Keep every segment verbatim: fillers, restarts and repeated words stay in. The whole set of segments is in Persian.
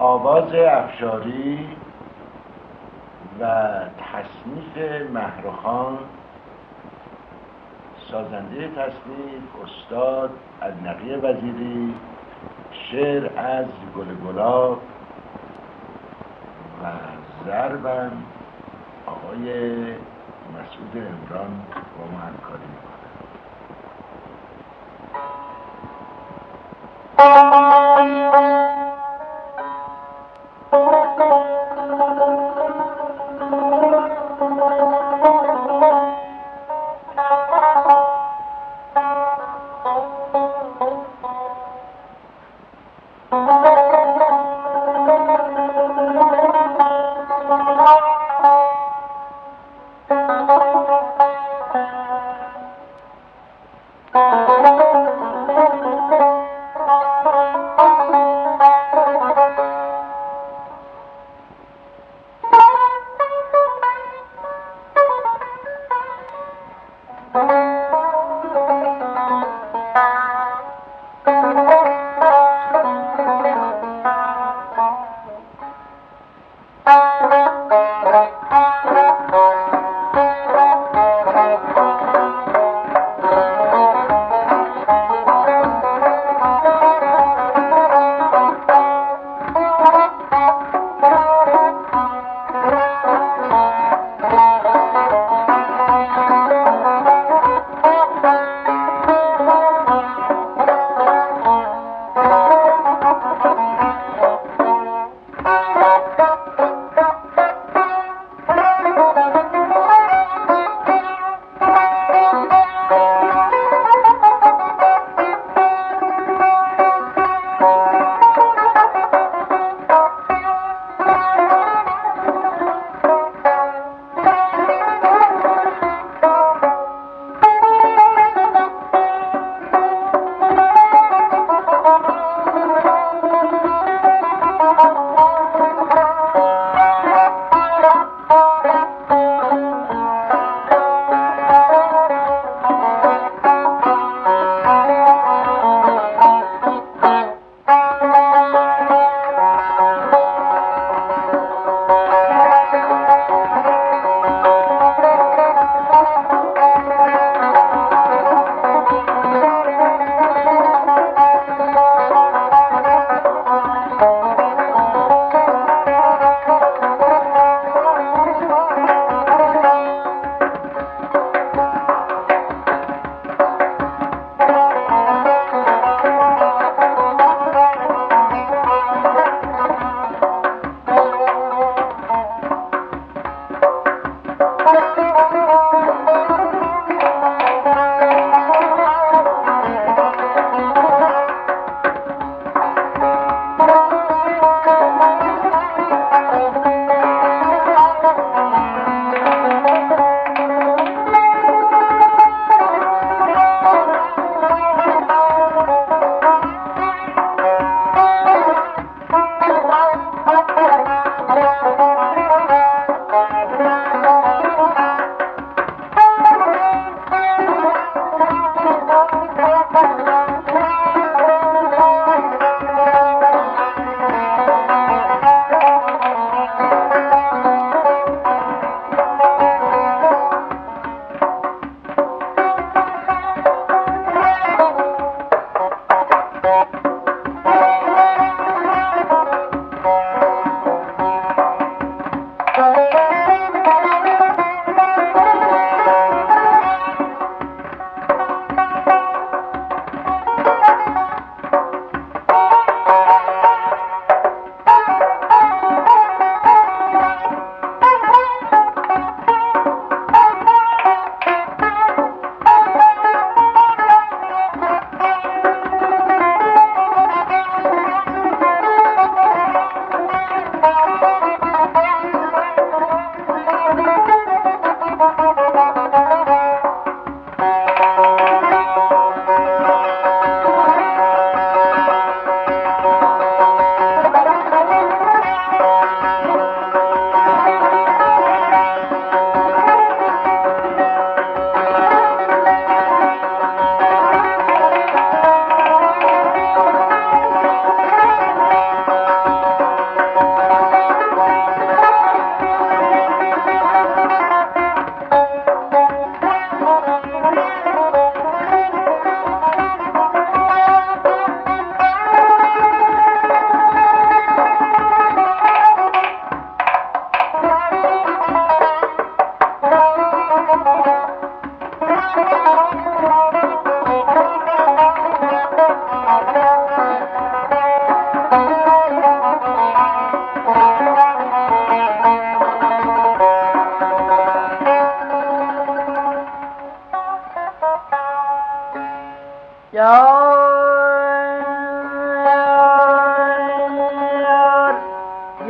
آواز افشاری و تصنیف مهرخان، سازنده تصنیف استاد النقی وزیری، شعر از گل گلاب و ضربم آقای مسعود عمران با ما همکاری میکنه.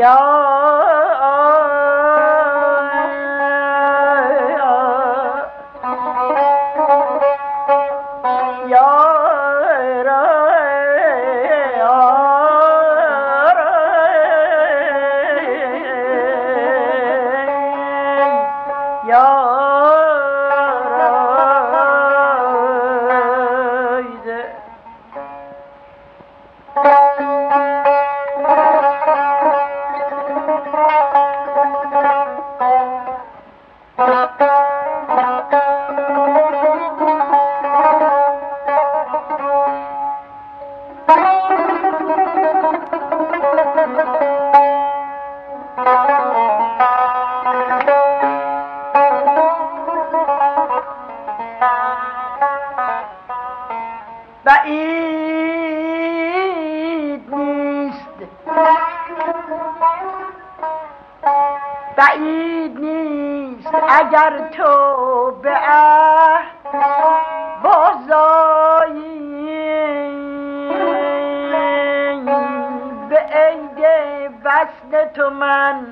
بعید نیست بعید نیست اگر تو به بازایی به عید وصل تو من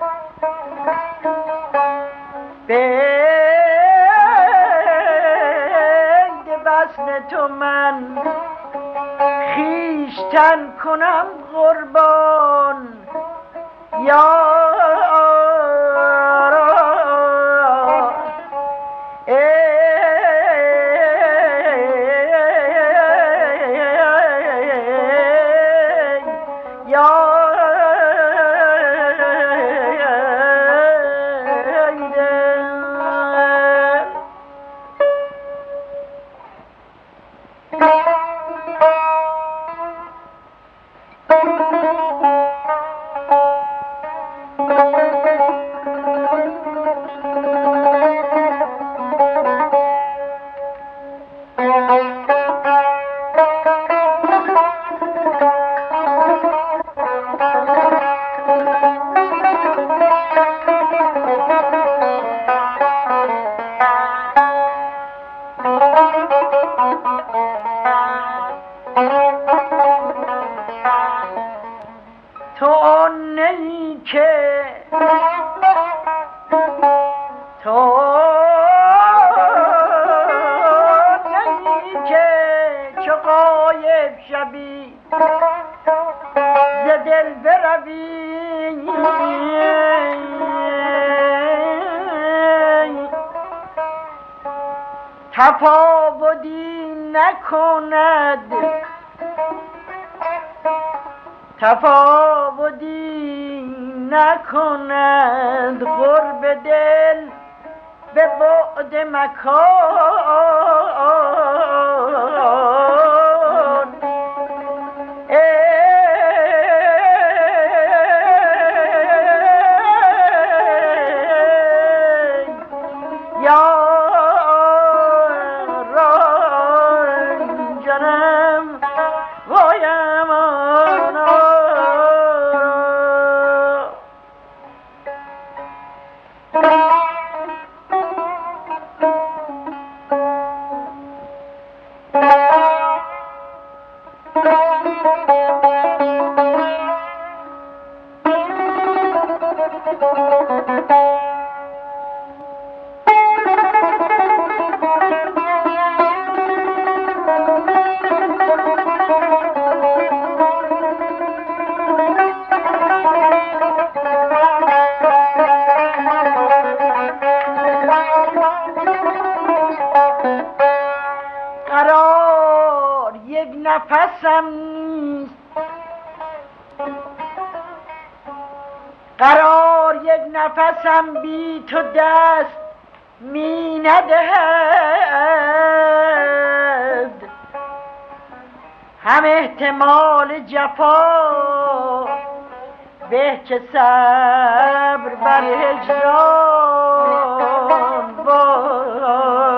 به عید وصل تو من خویشتن کنم قربان یا تو نی که تو نی که چو غایب شبی ز دل بروی تفاوتی نکند تفاوتی نکند قرب دل به بعد مکان یا رنجانم وایم قرار یک نفسم نیست قرار یک نفسم بی تو دست می ندهد هم احتمال جفا به که صبر بر هجران با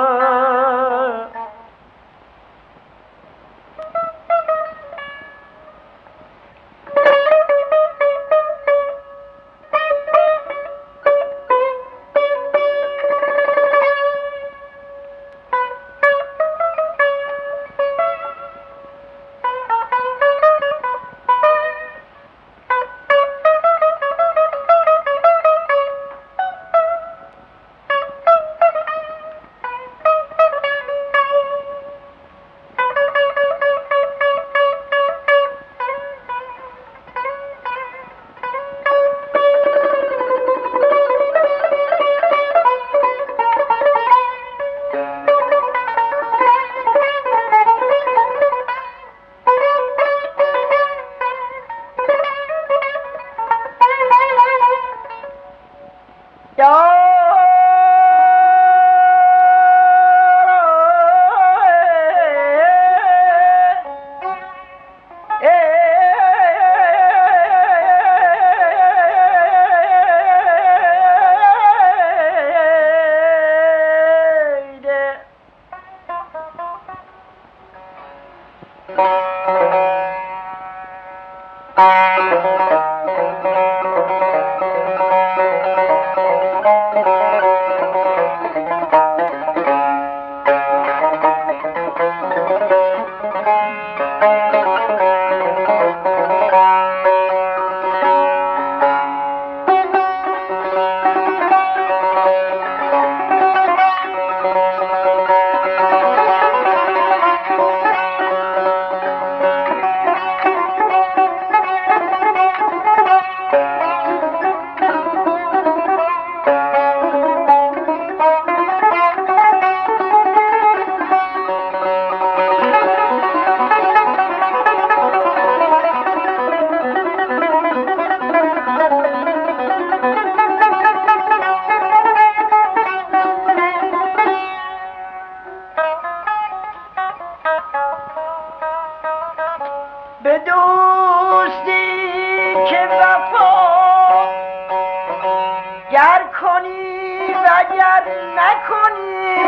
وفا گر کنی و گر نکنی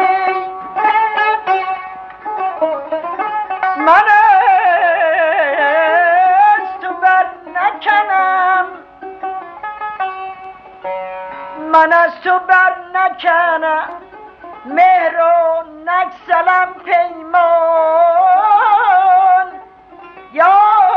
من از تو بر نکنم من از تو بر نکنم مهر و نگسلم پیمان یا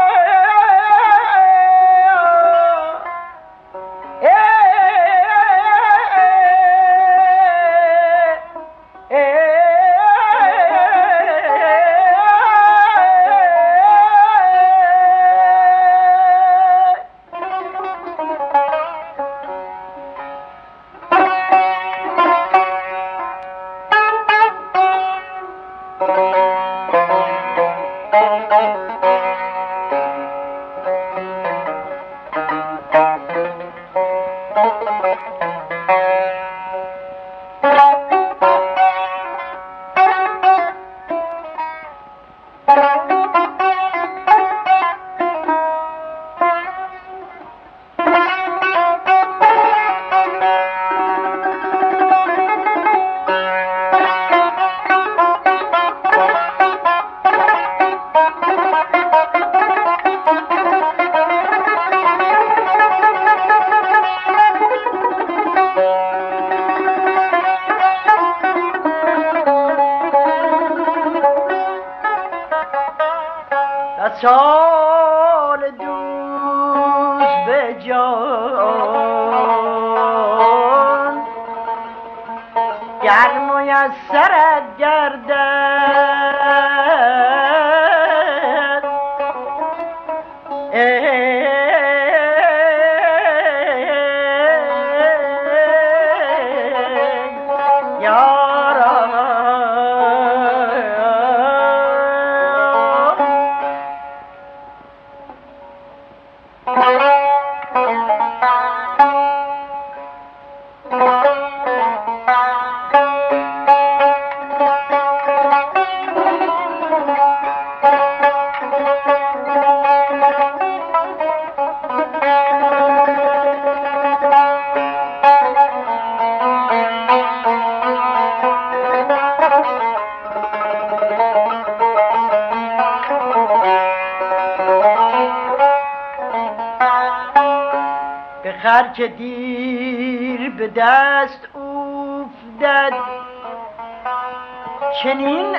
سال دوست به جان گر میسرت گردد خر که دیر به دست افتد چنین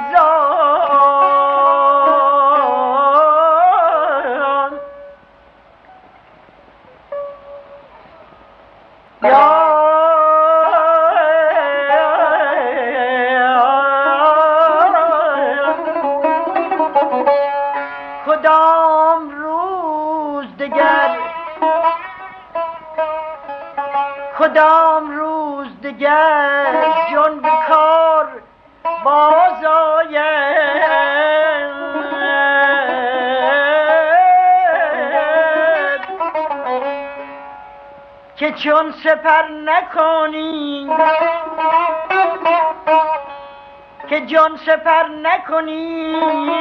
ارزان یا کدام روز دگر کدام روز دگر جان به کار باز آید که چون سپر نکنی که جان سپر نکنی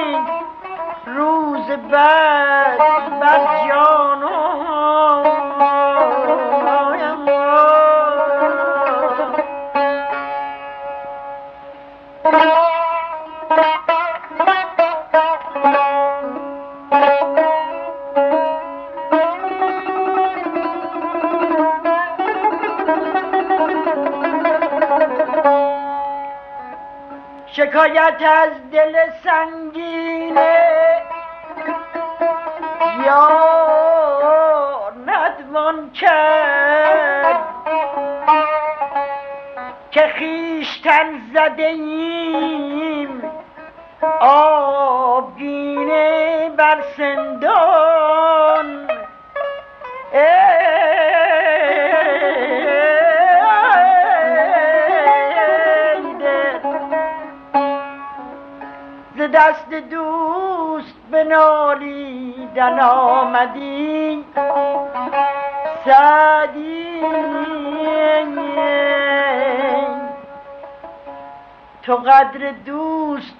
روز بعد بر جان شکایت از دل سنگینه یا ندوان کرد که خویشتن زده ایم آبگینه بر سندان دست دوست بنالیدن آمدی سعدی تو قدر دوست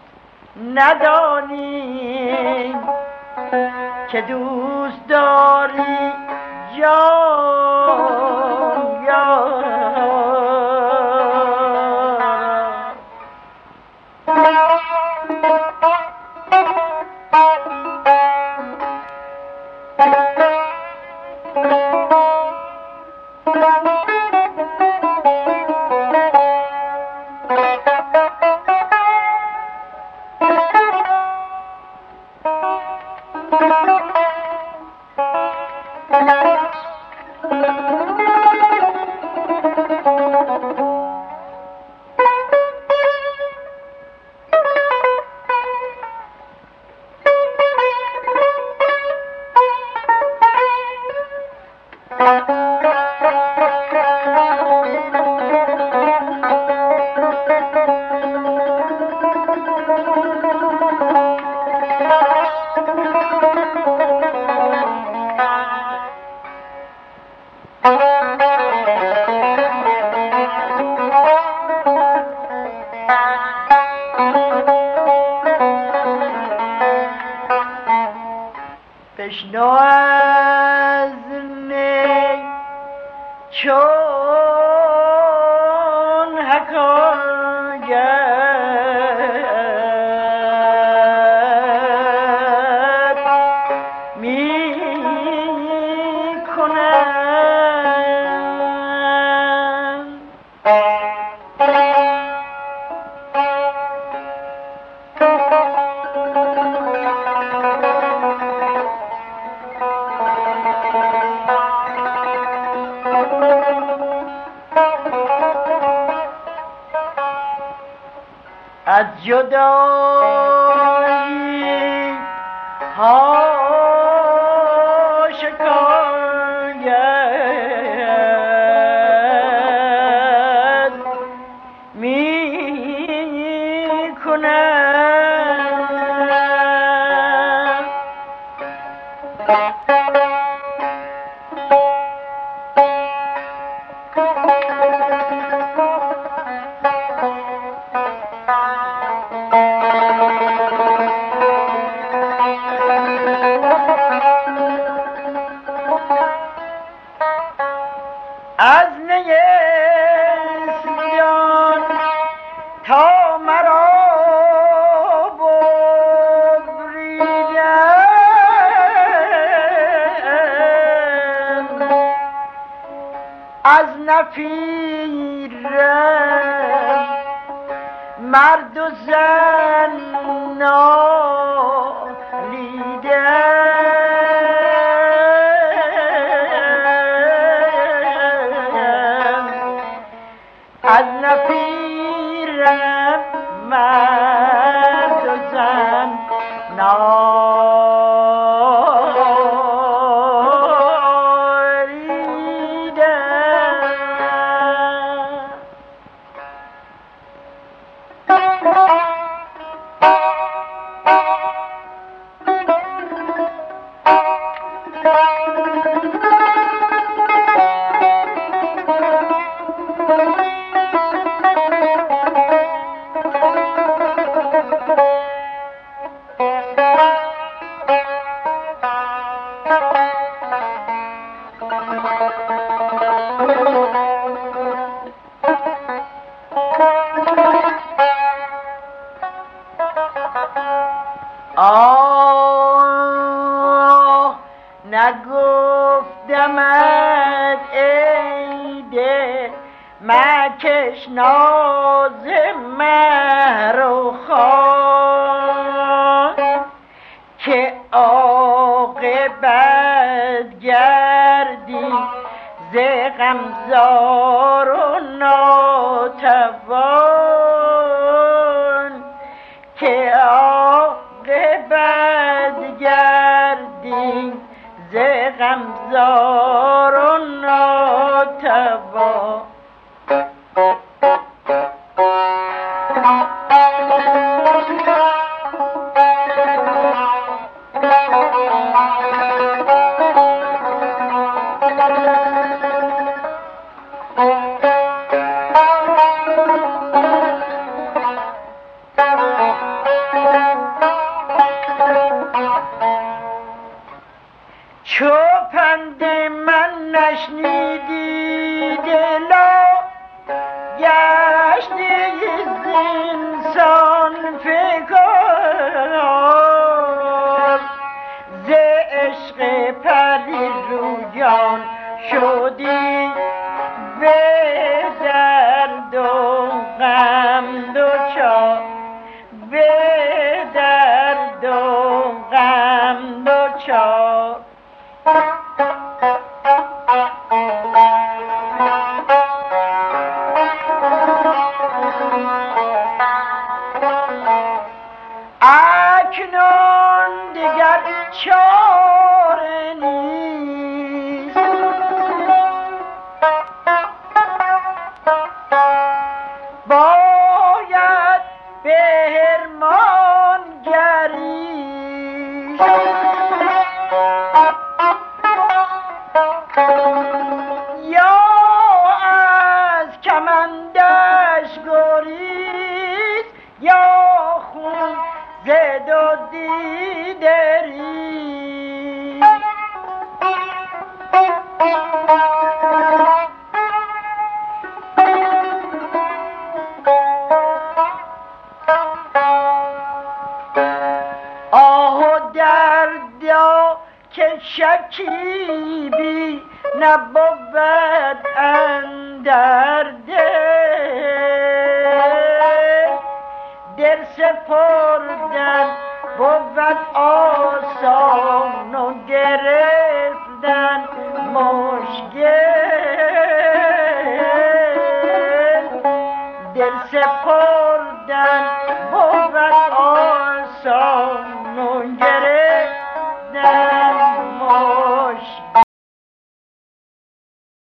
ندانی که دوست داری جان بشنو از نی چون حکایت می کنم. از جدایی ها شکایت می کنم. از نیستان تا مرا ببریدند، از نفیرم مرد و زن نالیدند، از نفیرم مرد و زن آه نگفتمت ای دل مکش ناز مهر و خان، که عاقبت گردی ز غمزار و ناتوان، که عاقبت گردی ز غمزار و ناتوان. چو پند من نشنیدی دلا گشتی زینسان فکار ز عشق پری رویان شدی به درد و غم دوچار به درد و غم دوچار اکنون دیگر چاره نیست باید به حرمان گریست یا از کمندش گریز یا خون زد و دیدری آه و دردا که شکیبی نبود اندر دل در سپردن بود آسان و گرفتن مشکل در سپردن